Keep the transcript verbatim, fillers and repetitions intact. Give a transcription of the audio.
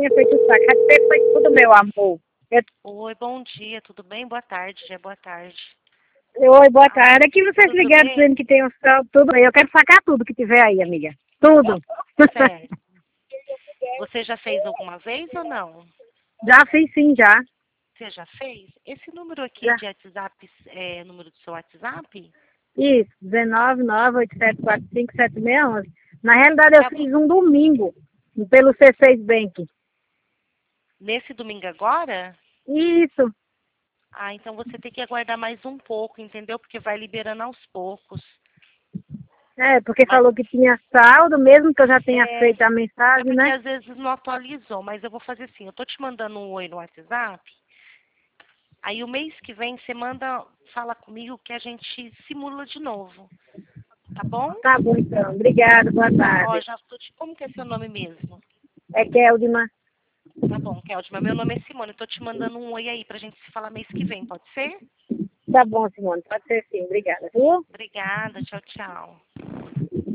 tinha feito o saque. Até foi tudo, meu amor. Eu... Oi, bom dia, tudo bem? Boa tarde, já é boa tarde. Oi, boa Ah, tarde. Aqui vocês tudo ligaram bem? dizendo que tem um saldo, tudo aí. Eu quero sacar tudo que tiver aí, amiga. Tudo. Certo. Você já fez alguma vez ou não? Já fiz sim, já. Você já fez? Esse número aqui já. de WhatsApp é número do seu WhatsApp? Isso, um nove nove oito sete quatro cinco sete seis um um. Na realidade, eu Tá bom. fiz um domingo pelo C seis Bank. Nesse domingo agora? Isso. Ah, então você tem que aguardar mais um pouco, entendeu? Porque vai liberando aos poucos. É, porque Mas falou que tinha saldo, mesmo que eu já tenha é, feito a é mensagem, porque né? às vezes não atualizou, mas eu vou fazer assim, eu tô te mandando um oi no WhatsApp, aí o mês que vem você manda, fala comigo que a gente simula de novo, tá bom? Tá bom, então. Obrigada, boa Tá, ó, tarde. já tô te... Como que é seu nome mesmo? É Keldima. Tá bom, Keltima, meu nome é Simone, eu tô te mandando um oi aí pra gente se falar mês que vem, pode ser? Tá bom, Simone. Pode ser sim. Obrigada, viu? Obrigada, tchau, tchau.